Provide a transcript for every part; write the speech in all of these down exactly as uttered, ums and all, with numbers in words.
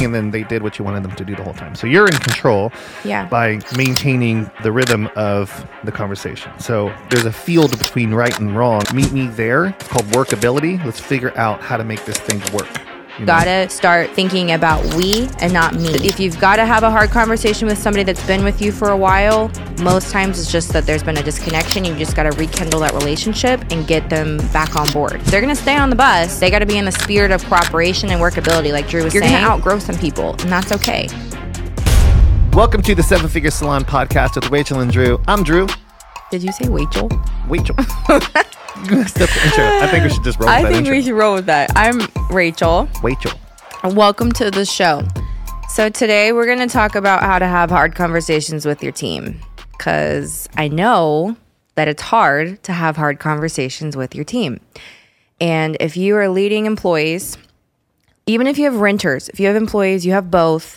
talking and then they did what you wanted them to do the whole time. So you're in control yeah. by maintaining the rhythm of the conversation. So there's a field between right and wrong. Meet me there. It's called workability. Let's figure out how to make this thing work. You know? Gotta start thinking about we and not me. If you've got to have a hard conversation with somebody that's been with you for a while, most times it's just that there's been a disconnection. You just got to rekindle that relationship and get them back on board. If they're going to stay on the bus, they got to be in the spirit of cooperation and workability. Like Drew was You're saying, you're going to outgrow some people, and that's okay. Welcome to the Seven Figure Salon podcast with Rachel and Drew. I'm Drew. Did you say Rachel? Rachel. That's the intro. I think we should just roll with I that think intro. we should roll with that. I'm Rachel. Rachel. And welcome to the show. So today we're going to talk about how to have hard conversations with your team. Because I know that it's hard to have hard conversations with your team. And if you are leading employees, even if you have renters, if you have employees, you have both,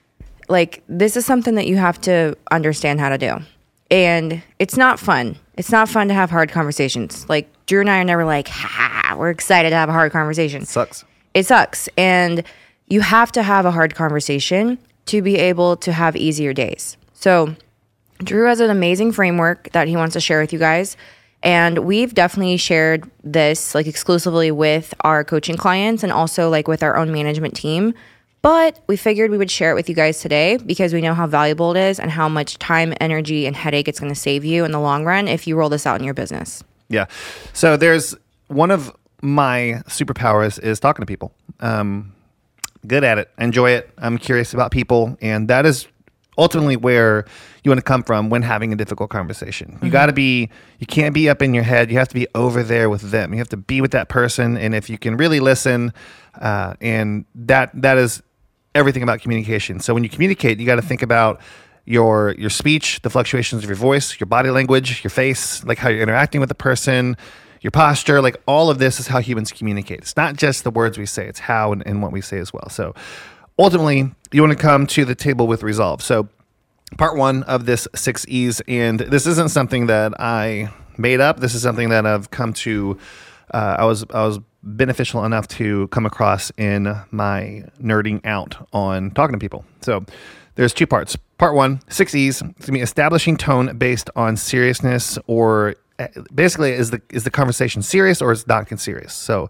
like this is something that you have to understand how to do. And it's not fun. It's not fun to have hard conversations. Like Drew and I are never like, ha, we're excited to have a hard conversation. It sucks. It sucks. And you have to have a hard conversation to be able to have easier days. So Drew has an amazing framework that he wants to share with you guys. And we've definitely shared this like exclusively with our coaching clients and also like with our own management team. But we figured we would share it with you guys today because we know how valuable it is and how much time, energy, and headache it's going to save you in the long run if you roll this out in your business. Yeah. So there's one of my superpowers is talking to people. Um, good at it. Enjoy it. I'm curious about people. And that is ultimately where you want to come from when having a difficult conversation. You mm-hmm. got to be, you can't be up in your head. You have to be over there with them. You have to be with that person. And if you can really listen, uh, and that that is everything about communication. So when you communicate, you got to think about your your speech, the fluctuations of your voice, your body language, your face, like how you're interacting with the person, your posture, like all of this is how humans communicate. It's not just the words we say, it's how and, and what we say as well. So ultimately, you want to come to the table with resolve. So part one of this six E's, and this isn't something that I made up. This is something that I've come to, uh, I was I was beneficial enough to come across in my nerding out on talking to people. So there's two parts. Part one, six E's, it's gonna be establishing tone based on seriousness, or basically is the is the conversation serious or is it not serious? So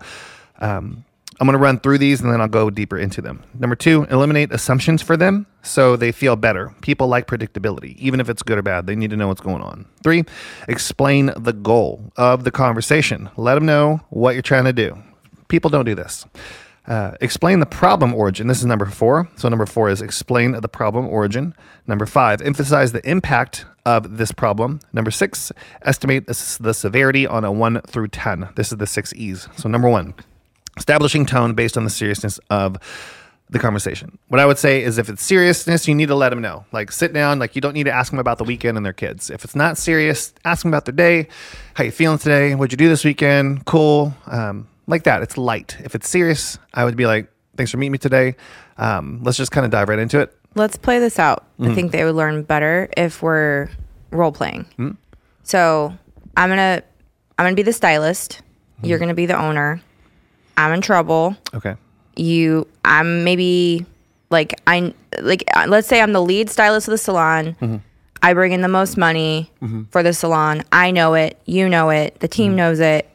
um, I'm going to run through these and then I'll go deeper into them. Number two, eliminate assumptions for them so they feel better. People like predictability. Even if it's good or bad, they need to know what's going on. Three, explain the goal of the conversation. Let them know what you're trying to do. People don't do this. Uh, explain the problem origin. This is number four. So number four is explain the problem origin. Number five, emphasize the impact of this problem. Number six, estimate the, the severity on a one through ten. This is the six E's. So number one, establishing tone based on the seriousness of the conversation. What I would say is if it's seriousness, you need to let them know. Like sit down, like you don't need to ask them about the weekend and their kids. If it's not serious, ask them about their day. How you feeling today? What'd you do this weekend? Cool. Um, like that. It's light. If it's serious, I would be like, thanks for meeting me today. Um, let's just kind of dive right into it. Let's play this out. Mm. I think they would learn better if we're role playing. Mm. So I'm gonna I'm gonna be the stylist. Mm. You're gonna be the owner. I'm in trouble. Okay. You, I'm maybe like I like. Let's say I'm the lead stylist of the salon. Mm-hmm. I bring in the most money mm-hmm. for the salon. I know it. You know it. The team mm-hmm. knows it.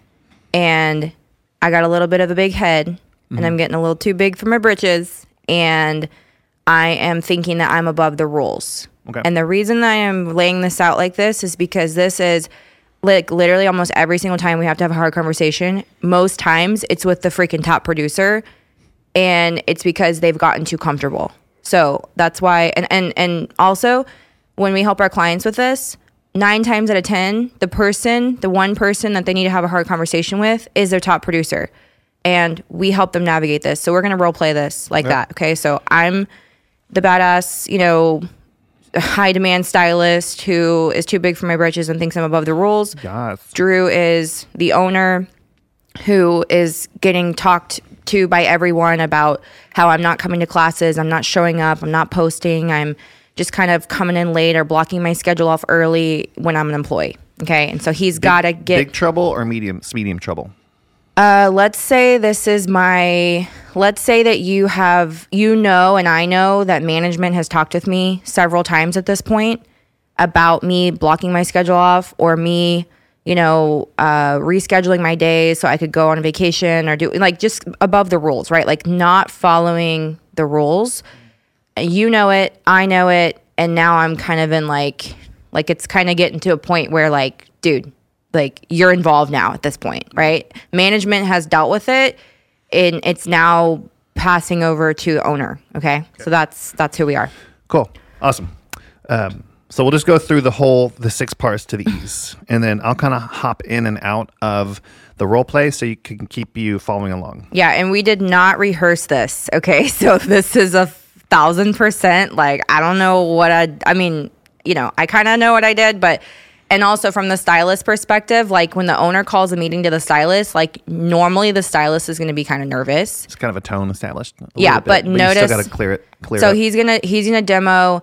And I got a little bit of a big head, mm-hmm. and I'm getting a little too big for my britches. And I am thinking that I'm above the rules. Okay. And the reason that I am laying this out like this is because this is like literally almost every single time we have to have a hard conversation. Most times it's with the freaking top producer, and it's because they've gotten too comfortable. So that's why, and, and, and also when we help our clients with this, nine times out of ten, the person, the one person that they need to have a hard conversation with is their top producer. And we help them navigate this. So we're going to role play this like yeah. that. Okay. So I'm the badass, you know, high demand stylist who is too big for my britches and thinks I'm above the rules. Yes. Drew is the owner who is getting talked to by everyone about how I'm not coming to classes, I'm not showing up, I'm not posting, I'm just kind of coming in late or blocking my schedule off early when I'm an employee. Okay. And so he's got to get big trouble or medium medium trouble. Uh, let's say this is my, let's say that you have, you know, and I know that management has talked with me several times at this point about me blocking my schedule off or me, you know, uh, rescheduling my days so I could go on a vacation or do like just above the rules, right? Like not following the rules. You know it, I know it. And now I'm kind of in like, like it's kind of getting to a point where like, dude, like you're involved now at this point, right? Management has dealt with it and it's now passing over to the owner. Okay. okay. So that's, that's who we are. Cool. Awesome. Um, so we'll just go through the whole, the six parts to the E's, and then I'll kind of hop in and out of the role play so you can keep you following along. Yeah. And we did not rehearse this. Okay. So this is a thousand percent. Like, I don't know what I, I mean, you know, I kind of know what I did, but and also from the stylist perspective, like when the owner calls a meeting to the stylist, like normally the stylist is going to be kind of nervous. It's kind of a tone established. Yeah, bit, but, but notice. You still got to clear it. Clear so it up. he's gonna he's gonna demo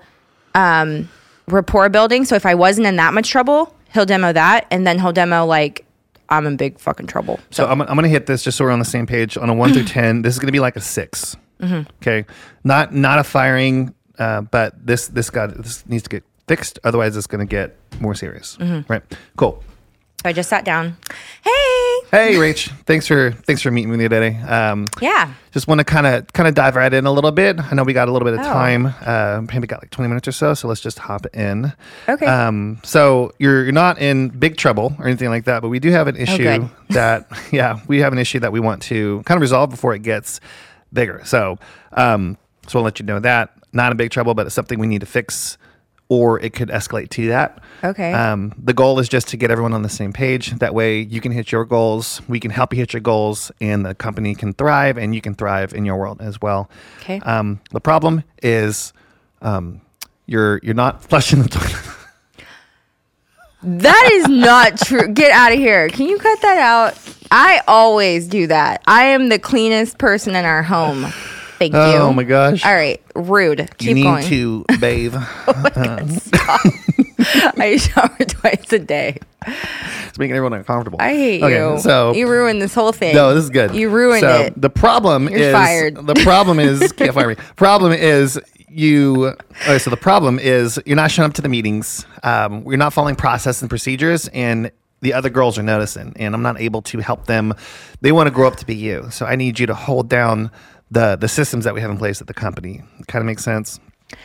um, rapport building. So if I wasn't in that much trouble, he'll demo that, and then he'll demo like I'm in big fucking trouble. So, so I'm I'm gonna hit this just so we're on the same page on a one through ten. This is gonna be like a six. Mm-hmm. Okay, not not a firing, uh, but this this got this needs to get fixed, otherwise it's going to get more serious. Mm-hmm. Right? Cool. So I just sat down. Hey. Hey, Rach. Thanks for thanks for meeting with me today. Um, yeah. Just want to kind of kind of dive right in a little bit. I know we got a little bit of oh. time. Uh, maybe got like twenty minutes or so. So let's just hop in. Okay. Um, so you're you're not in big trouble or anything like that, but we do have an issue oh, that yeah we have an issue that we want to kind of resolve before it gets bigger. So um, so I'll let you know that not in big trouble, but it's something we need to fix, or it could escalate to that. Okay. Um, the goal is just to get everyone on the same page. That way you can hit your goals, we can help you hit your goals, and the company can thrive, and you can thrive in your world as well. Okay. Um, the problem is um, you're you're not flushing the toilet. That is not true. Get out of here. Can you cut that out? I always do that. I am the cleanest person in our home. Thank you. Oh my gosh. All right. Rude. Keep you need going. to bathe. Oh my God, stop. I shower twice a day. It's making everyone uncomfortable. I hate okay, you. So you ruined this whole thing. No, this is good. You ruined so it. The problem You're is fired. The problem is can't fire me. Problem is you. Okay, so the problem is you're not showing up to the meetings. Um, you're not following process and procedures, and the other girls are noticing, and I'm not able to help them. They want to grow up to be you, so I need you to hold down the the systems that we have in place at the company. Kind of makes sense.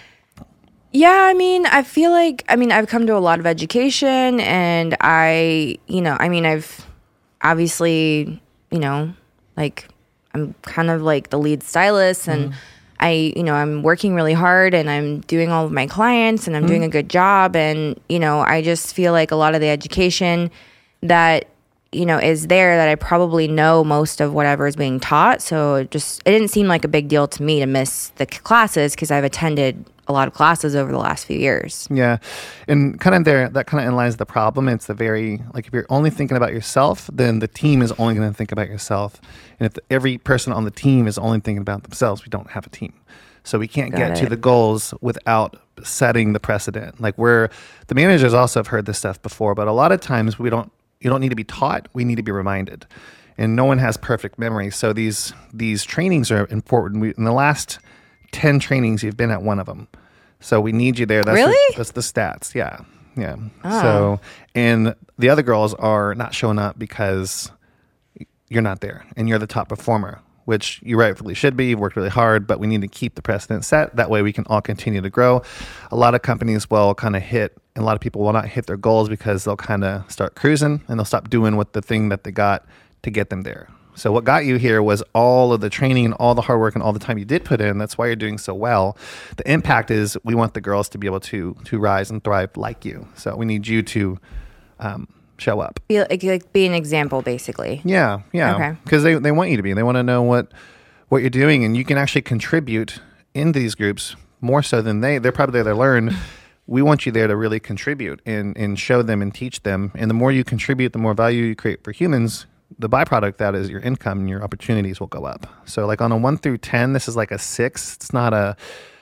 Yeah, I mean, I feel like, I mean, I've come to a lot of education, and I, you know, I mean, I've obviously, you know, like, I'm kind of like the lead stylist, and mm. I, you know, I'm working really hard, and I'm doing all of my clients, and I'm mm. doing a good job, and, you know, I just feel like a lot of the education that, you know, is there, that I probably know most of whatever is being taught. So it just, it didn't seem like a big deal to me to miss the classes, because I've attended a lot of classes over the last few years. Yeah. And kind of there, that kind of lies the problem. It's the very, like, if you're only thinking about yourself, then the team is only going to think about yourself. And if the, every person on the team is only thinking about themselves, we don't have a team. So we can't Got get it. to the goals without setting the precedent. Like, we're, the managers also have heard this stuff before, but a lot of times we don't, you don't need to be taught, we need to be reminded. And no one has perfect memory. So these these trainings are important. We, in the last ten trainings, you've been at one of them. So we need you there. That's really? The, that's the stats. Yeah. Yeah. Oh. So, and the other girls are not showing up because you're not there and you're the top performer, which you rightfully should be. You've worked really hard, but we need to keep the precedent set. That way we can all continue to grow. A lot of companies will kind of hit, and a lot of people will not hit their goals because they'll kind of start cruising and they'll stop doing what the thing that they got to get them there. So what got you here was all of the training and all the hard work and all the time you did put in. That's why you're doing so well. The impact is we want the girls to be able to to rise and thrive like you. So we need you to um, show up. Be, like, like be an example, basically. Yeah, yeah. Okay. Because they, they want you to be. They want to know what what you're doing, and you can actually contribute in these groups more so than they. They're probably there to learn. We want you there to really contribute and, and show them and teach them. And the more you contribute, the more value you create for humans. The byproduct that is your income and your opportunities will go up. So like on a one through ten, this is like a six. It's not a,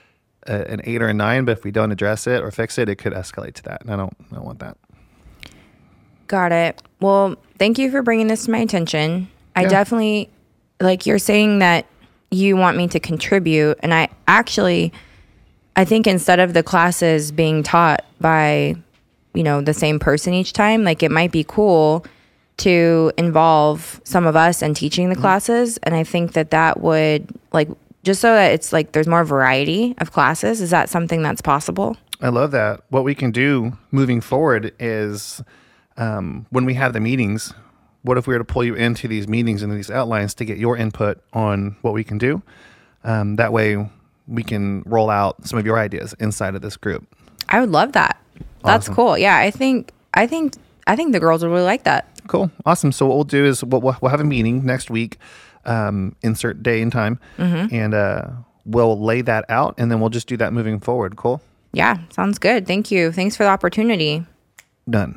a an eight or a nine, but if we don't address it or fix it, it could escalate to that. And I don't, I don't want that. Got it. Well, thank you for bringing this to my attention. I Yeah. definitely, like you're saying that you want me to contribute. And I actually, I think instead of the classes being taught by, you know, the same person each time, like it might be cool to involve some of us in teaching the classes. And I think that that would, like, just so that it's like there's more variety of classes. Is that something that's possible? I love that. What we can do moving forward is um, when we have the meetings, what if we were to pull you into these meetings and these outlines to get your input on what we can do? Um, that way we can roll out some of your ideas inside of this group. I would love that. That's Awesome. cool. Yeah, I think, I think, I think the girls would really like that. Cool. Awesome. So what we'll do is we'll, we'll have a meeting next week, um, insert day and time, Mm-hmm. and and uh, we'll lay that out, and then we'll just do that moving forward. Cool? Yeah, sounds good. Thank you. Thanks for the opportunity. Done.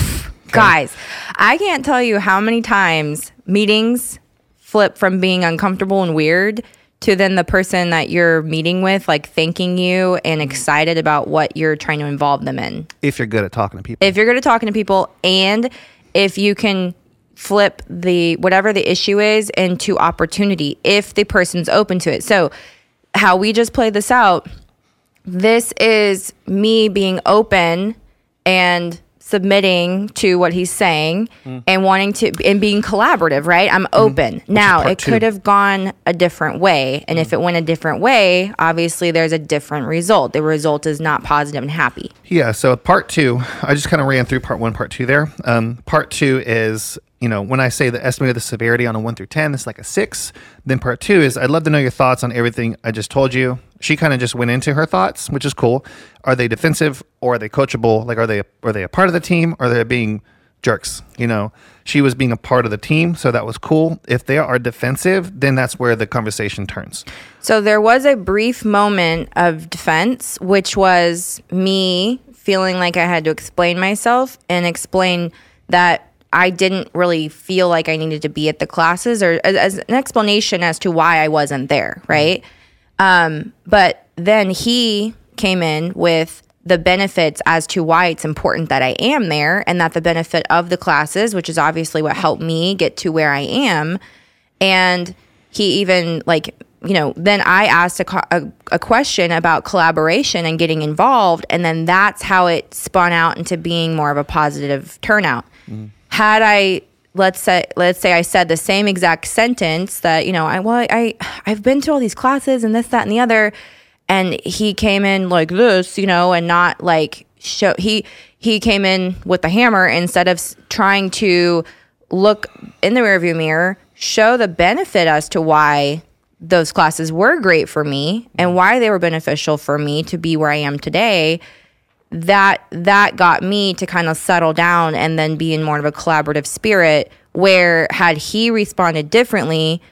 Guys, I can't tell you how many times meetings flip from being uncomfortable and weird to then the person that you're meeting with like thanking you and excited about what you're trying to involve them in. If you're good at talking to people. If you're good at talking to people and if you can flip the whatever the issue is into opportunity if the person's open to it. So how we just played this out, this is me being open and submitting to what he's saying mm. and wanting to and being collaborative, right? I'm open. Mm. Now, it two. could have gone a different way. And mm. if it went a different way, obviously there's a different result. The result is not positive and happy. Yeah. So part two, I just kind of ran through part one, part two there. Um, part two is, you know, when I say the estimate of the severity on a one through ten, it's like a six. Then part two is, I'd love to know your thoughts on everything I just told you. She kind of just went into her thoughts, which is cool. Are they defensive or are they coachable? Like, are they are they a part of the team or are they being jerks? You know, she was being a part of the team, so that was cool. If they are defensive, then that's where the conversation turns. So there was a brief moment of defense, which was me feeling like I had to explain myself and explain that I didn't really feel like I needed to be at the classes, or as, as an explanation as to why I wasn't there, right? Mm-hmm. Um, but then he came in with the benefits as to why it's important that I am there, and that the benefit of the classes, which is obviously what helped me get to where I am. And he even, like, you know, then I asked a, a, a question about collaboration and getting involved. And then that's how it spun out into being more of a positive turnout. Mm-hmm. Had I, let's say, let's say I said the same exact sentence that, you know, I, well, I, I've been to all these classes and this, that, and the other. And he came in like this, you know, and not like show, he, he came in with the hammer instead of trying to look in the rearview mirror, show the benefit as to why those classes were great for me and why they were beneficial for me to be where I am today. That that got me to kind of settle down and then be in more of a collaborative spirit, where had he responded differently,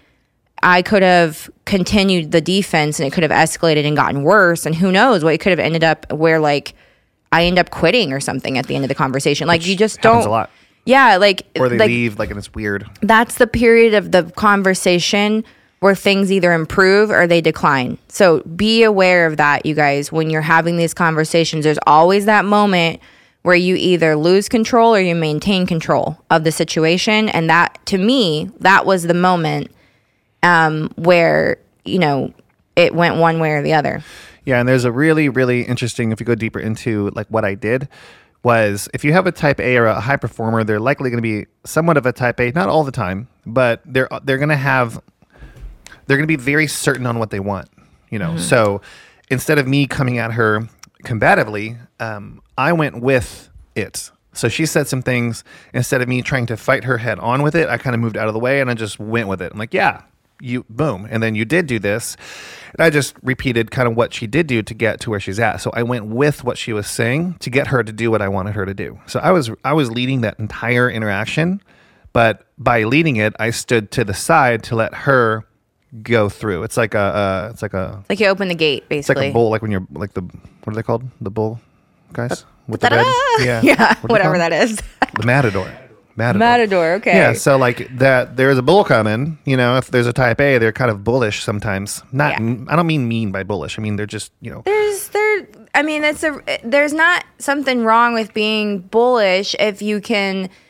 I could have continued the defense and it could have escalated and gotten worse. And who knows what it could have ended up where, like, I end up quitting or something at the end of the conversation. Like, Which you just happens don't. a lot. Yeah, like. Or they like, leave, like, and it's weird. That's the period of the conversation where things either improve or they decline. So be aware of that, you guys. When you're having these conversations, there's always that moment where you either lose control or you maintain control of the situation. And that, to me, that was the moment um, where, you know, it went one way or the other. Yeah, and there's a really, really interesting, if you go deeper into like what I did, was if you have a type A or a high performer, they're likely going to be somewhat of a type A, not all the time, but they're they're going to have, they're going to be very certain on what they want, you know? Mm-hmm. So instead of me coming at her combatively, um, I went with it. So she said some things, instead of me trying to fight her head on with it, I kind of moved out of the way and I just went with it. I'm like, yeah, you, boom. And then you did do this. And I just repeated kind of what she did do to get to where she's at. So I went with what she was saying to get her to do what I wanted her to do. So I was, I was leading that entire interaction, but by leading it, I stood to the side to let her go through. It's like a, uh, it's like a, like you open the gate, basically. It's like a bull, like when you're like the, what are they called? The bull guys with the red? Yeah, yeah, what whatever that is. The matador. Matador. Matador, okay. Yeah, so like that, there's a bull coming, you know, if there's a type A, they're kind of bullish sometimes. Not, yeah. I don't mean mean by bullish. I mean, they're just, you know. There's, there, I mean, it's a, there's not something wrong with being bullish if you can,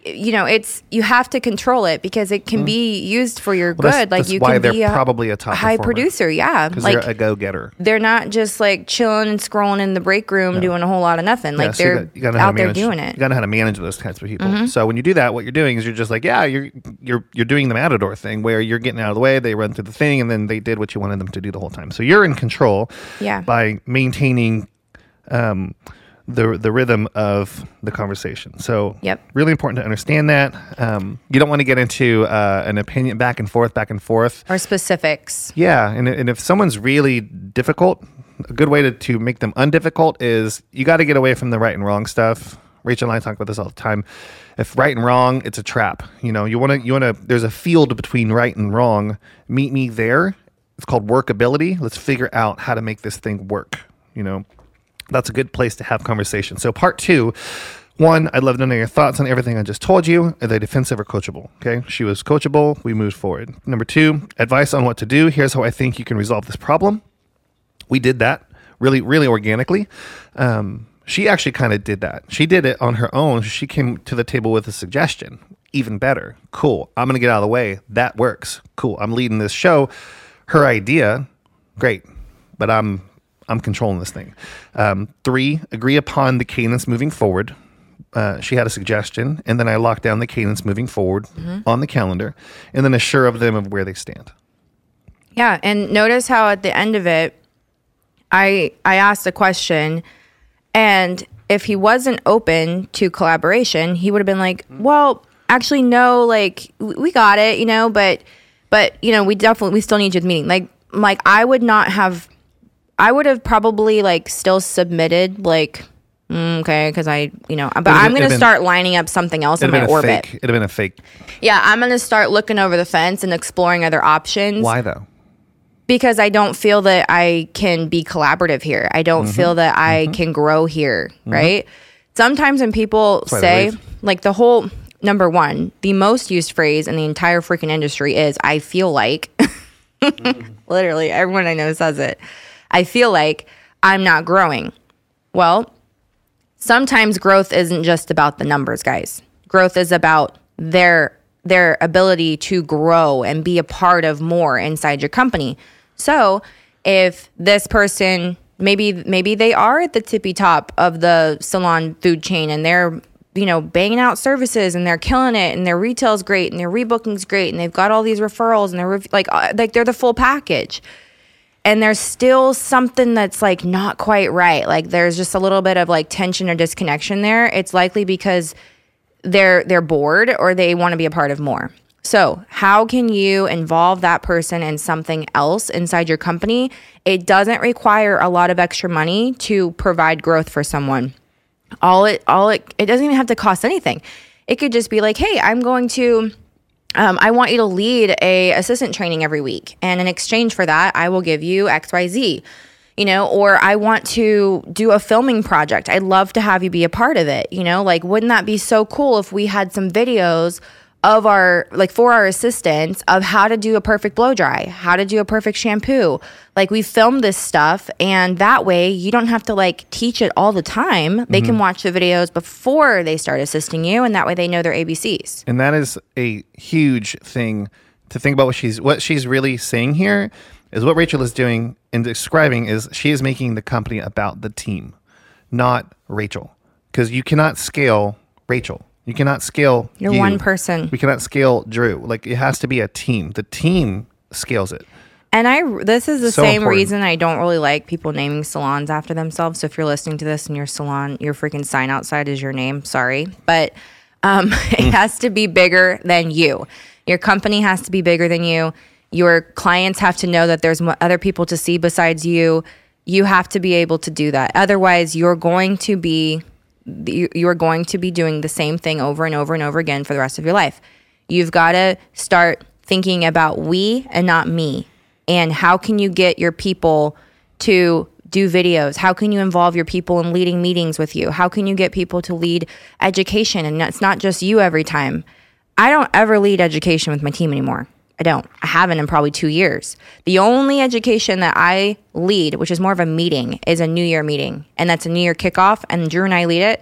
you know, it's you have to control it because it can mm. be used for your well, good. That's, like that's you why can they're be a probably a top high performer. producer. Yeah, because like they're a go-getter. They're not just like chilling and scrolling in the break room no. doing a whole lot of nothing. Like yeah, so they're you gotta, you out there doing it. You got to know how to manage those types of people. Mm-hmm. So when you do that, what you're doing is you're just like, yeah, you're you're you're doing the Matador thing where you're getting out of the way. They run through the thing, and then they did what you wanted them to do the whole time. So you're in control. Yeah. By maintaining. Um, the the rhythm of the conversation. So yep. really important to understand that. Um, you don't want to get into uh, an opinion back and forth, back and forth. Or specifics. Yeah. And, and if someone's really difficult, a good way to, to make them undifficult is you got to get away from the right and wrong stuff. Rachel and I talk about this all the time. If right and wrong, it's a trap. You know, you want to, you want to, there's a field between right and wrong. Meet me there. It's called workability. Let's figure out how to make this thing work, you know. That's a good place to have conversation. So part two, one, I'd love to know your thoughts on everything I just told you. Are they defensive or coachable? Okay. She was coachable. We moved forward. Number two, advice on what to do. Here's how I think you can resolve this problem. We did that really, really organically. Um, she actually kind of did that. She did it on her own. She came to the table with a suggestion. Even better. Cool. I'm going to get out of the way. That works. Cool. I'm leading this show. Her idea, great. But I'm I'm controlling this thing. Um, three, agree upon the cadence moving forward. Uh, she had a suggestion, and then I locked down the cadence moving forward mm-hmm. on the calendar, and then assure of them of where they stand. Yeah, and notice how at the end of it, I I asked a question, and if he wasn't open to collaboration, he would have been like, well, actually, no, like, we got it, you know, but, but you know, we definitely, we still need you at the meeting. Like, like I would not have... I would have probably like still submitted like mm, okay because I you know but I'm gonna been, start lining up something else in my orbit. Fake. It'd have been a fake. Yeah, I'm gonna start looking over the fence and exploring other options. Why though? Because I don't feel that I can be collaborative here. I don't mm-hmm. feel that I mm-hmm. can grow here. Mm-hmm. Right? Sometimes when people That's say like the whole number one, the most used phrase in the entire freaking industry is "I feel like." mm-hmm. Literally, everyone I know says it. I feel like I'm not growing. Well, sometimes growth isn't just about the numbers, guys. Growth is about their their ability to grow and be a part of more inside your company. So if this person, maybe maybe they are at the tippy top of the salon food chain and they're, you know, banging out services and they're killing it and their retail's great and their rebooking's great and they've got all these referrals and they're like like they're the full package. And there's still something that's like not quite right. Like there's just a little bit of like tension or disconnection there. It's likely because they're they're bored or they want to be a part of more. So how can you involve that person in something else inside your company? It doesn't require a lot of extra money to provide growth for someone. All it all it it doesn't even have to cost anything. It could just be like, hey, I'm going to Um, I want you to lead a assistant training every week. And in exchange for that, I will give you X Y Z, you know, or I want to do a filming project. I'd love to have you be a part of it. You know, like, wouldn't that be so cool if we had some videos of our, like for our assistants of how to do a perfect blow dry, how to do a perfect shampoo. Like we filmed this stuff and that way you don't have to like teach it all the time. They mm-hmm. can watch the videos before they start assisting you and that way they know their A B Cs. And that is a huge thing to think about. What she's, what she's really saying here is what Rachel is doing and describing is she is making the company about the team, not Rachel. Because you cannot scale Rachel. You cannot scale You're you. one person. We cannot scale Drew. Like, it has to be a team. The team scales it. And I, this is the So same important. reason I don't really like people naming salons after themselves. So if you're listening to this and your salon, your freaking sign outside is your name, sorry. But um, it has to be bigger than you. Your company has to be bigger than you. Your clients have to know that there's other people to see besides you. You have to be able to do that. Otherwise, you're going to be... you're going to be doing the same thing over and over and over again for the rest of your life. You've got to start thinking about we and not me. And how can you get your people to do videos? How can you involve your people in leading meetings with you? How can you get people to lead education? And it's not just you every time. I don't ever lead education with my team anymore. I don't. I haven't in probably two years. The only education that I lead, which is more of a meeting, is a New Year meeting. And that's a New Year kickoff. And Drew and I lead it.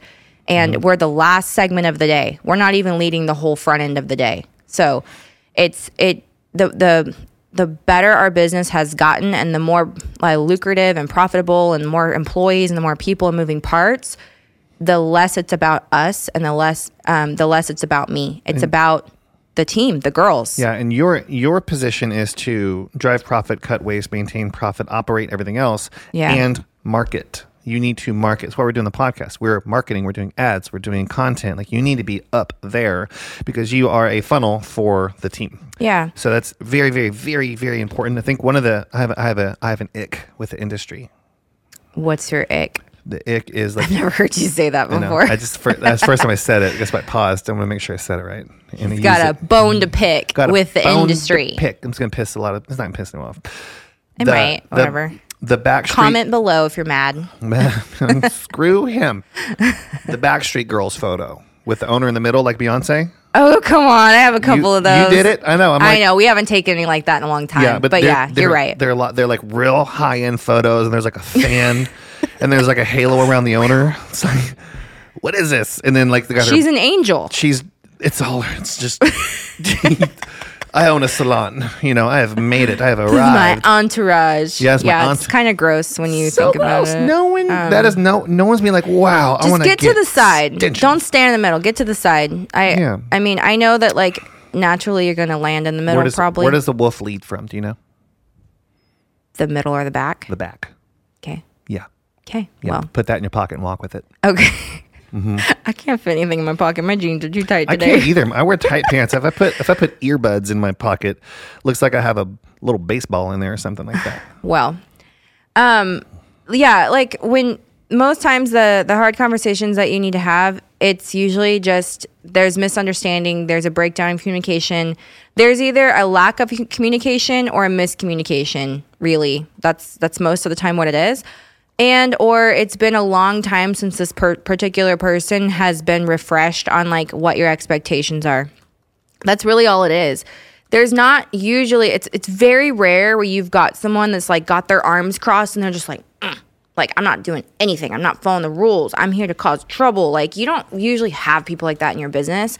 And we're the last segment of the day. We're not even leading the whole front end of the day. So it's it the the the better our business has gotten and the more like, lucrative and profitable and more employees and the more people and moving parts, the less it's about us and the less um, the less it's about me. It's and, about the team, the girls. Yeah, and your your position is to drive profit, cut waste, maintain profit, operate everything else, yeah. and market. You need to market. That's why we're doing the podcast. We're marketing. We're doing ads. We're doing content. Like you need to be up there because you are a funnel for the team. Yeah. So that's very, very, very, very important. I think one of the I have I have a I have an ick with the industry. What's your ick? The ick is like I've never heard you say that before. I, I just for, that's the first time I said it. I guess I paused. I'm gonna make sure I said it right. And He's got a it. bone to pick got with the industry. To pick. I'm just gonna piss a lot of. It's not pissing him off. It the, might. the, Whatever. The Backstreet. Comment below if you're mad. Screw him. The Backstreet Girls photo with the owner in the middle, like Beyonce. Oh, come on. I have a couple you, of those. You did it? I know. I'm like, I know. We haven't taken anything like that in a long time. Yeah, but, but yeah, you're right. They're, a lot, they're like real high end photos, and there's like a fan, and there's like a halo around the owner. It's like, what is this? And then like, they got she's her, an angel. She's, it's all, it's just, I own a salon. You know, I have made it. I have arrived. This is my entourage. Yes, my yeah, aunt- it's kind of gross when you so think about gross. it. No one, um, that is no, no one's being like, wow, just I want get, get to the side. Stitching. Don't stand in the middle. Get to the side. I, yeah. I mean, I know that like naturally you're going to land in the middle where does, probably. Where does the wolf lead from? Do you know? The middle or the back? The back. Okay. Yeah. Okay. Yeah. Well. Put that in your pocket and walk with it. Okay. Mm-hmm. I can't fit anything in my pocket. My jeans are too tight today. I can't either. I wear tight pants. If I put if I put earbuds in my pocket, looks like I have a little baseball in there or something like that. Well, um, yeah, like when most times the the hard conversations that you need to have, it's usually just there's misunderstanding, there's a breakdown in communication. There's either a lack of communication or a miscommunication, really. That's that's most of the time what it is. And or it's been a long time since this per- particular person has been refreshed on like what your expectations are. That's really all it is. There's not usually, it's it's very rare where you've got someone that's like got their arms crossed and they're just like, mm, like I'm not doing anything. I'm not following the rules. I'm here to cause trouble. Like you don't usually have people like that in your business.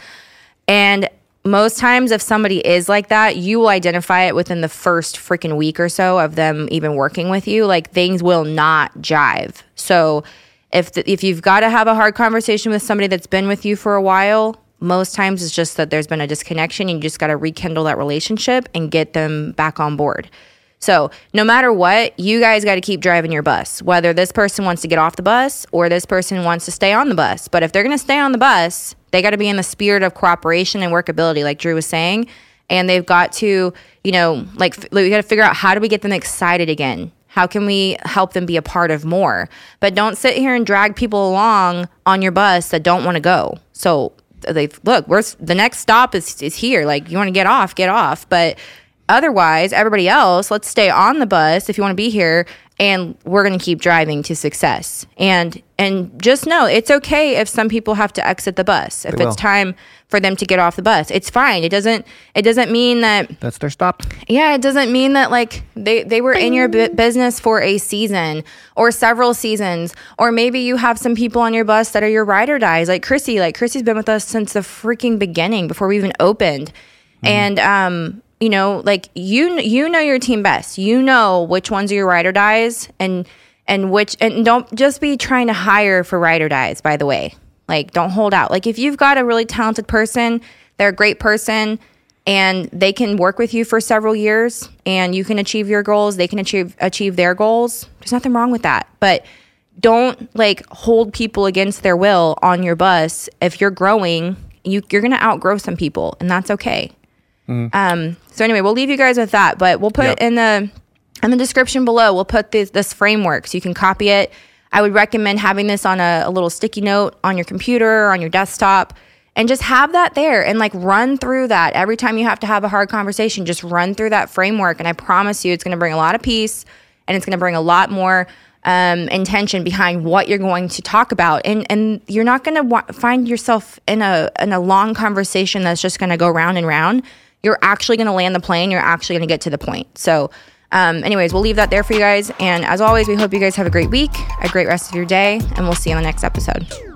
And most times if somebody is like that, you will identify it within the first freaking week or so of them even working with you. Like things will not jive. So if the, if you've got to have a hard conversation with somebody that's been with you for a while, most times it's just that there's been a disconnection and you just got to rekindle that relationship and get them back on board. So no matter what, you guys got to keep driving your bus, whether this person wants to get off the bus or this person wants to stay on the bus. But if they're going to stay on the bus, they got to be in the spirit of cooperation and workability, like Drew was saying. And they've got to, you know, like we got to figure out how do we get them excited again? How can we help them be a part of more? But don't sit here and drag people along on your bus that don't want to go. So they look, we're, the next stop is, is here. Like you want to get off, get off. But otherwise, everybody else, let's stay on the bus if you want to be here, and we're going to keep driving to success. And and just know it's okay if some people have to exit the bus. If They it's will. time for them to get off the bus, it's fine. It doesn't it doesn't mean that That's their stop. yeah, it doesn't mean that like they, they were in your bu- business for a season or several seasons, or maybe you have some people on your bus that are your ride or dies, like Chrissy. Like Chrissy's been with us since the freaking beginning before we even opened, mm-hmm. and um. You know, like you you know your team best. You know which ones are your ride or dies, and and which and don't just be trying to hire for ride or dies. By the way, like don't hold out. Like if you've got a really talented person, they're a great person, and they can work with you for several years, and you can achieve your goals. They can achieve achieve their goals. There's nothing wrong with that, but don't like hold people against their will on your bus. If you're growing, you you're gonna outgrow some people, and that's okay. Mm-hmm. Um, so anyway, we'll leave you guys with that, but we'll put yep. in the in the description below, we'll put this, this framework so you can copy it. I would recommend having this on a, a little sticky note on your computer or on your desktop, and just have that there and like run through that every time you have to have a hard conversation. Just run through that framework, and I promise you it's going to bring a lot of peace, and it's going to bring a lot more um, intention behind what you're going to talk about. And and you're not going to wa- find yourself in a in a long conversation that's just going to go round and round. You're actually going to land the plane. You're actually going to get to the point. So um, anyways, we'll leave that there for you guys. And as always, we hope you guys have a great week, a great rest of your day, and we'll see you on the next episode.